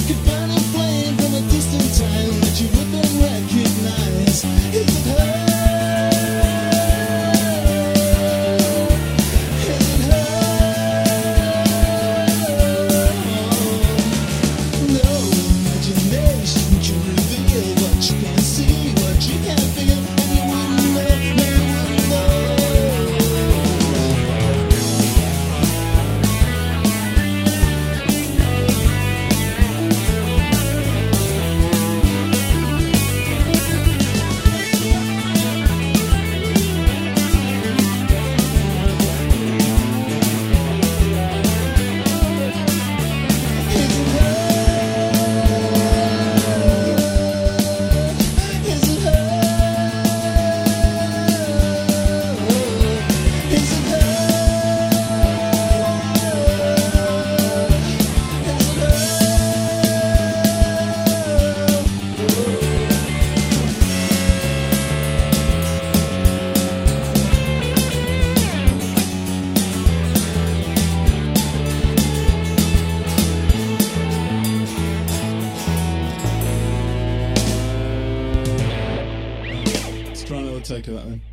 a burning flame from a distant time that you wouldn't recognize. Is it her? Is it her? No imagination can reveal what you can't see, what you can't feel, and you wouldn't know, no, you wouldn't know. Try another take of that then.